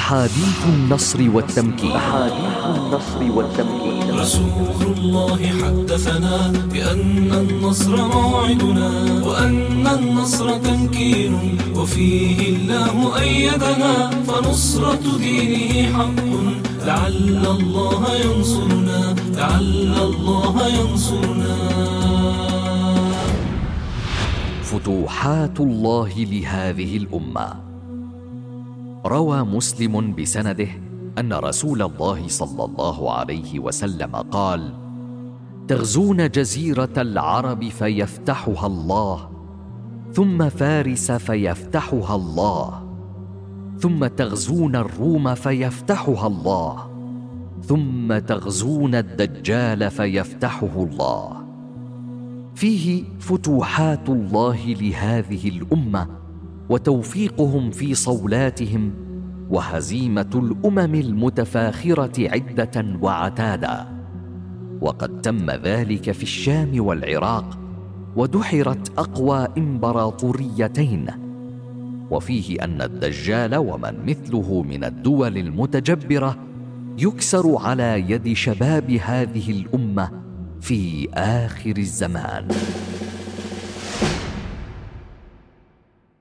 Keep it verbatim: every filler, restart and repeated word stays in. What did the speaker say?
أحاديث النصر والتمكين. أحاديث النصر والتمكين. رسول الله حدثنا بأن النصر موعدنا، وأن النصر تمكين، وفيه الله أيدنا، فنصرة دينه حق. لعل الله ينصرنا، لعل الله ينصرنا. فتوحات الله لهذه الأمة. روى مسلم بسنده أن رسول الله صلى الله عليه وسلم قال: تغزون جزيرة العرب فيفتحها الله، ثم فارس فيفتحها الله، ثم تغزون الروم فيفتحها الله، ثم تغزون الدجال فيفتحه الله. فيه فتوحات الله لهذه الأمة، وتوفيقهم في صولاتهم، وهزيمة الأمم المتفاخرة عدة وعتادا. وقد تم ذلك في الشام والعراق، ودحرت أقوى إمبراطوريتين. وفيه أن الدجال ومن مثله من الدول المتجبرة يكسر على يد شباب هذه الأمة في آخر الزمان.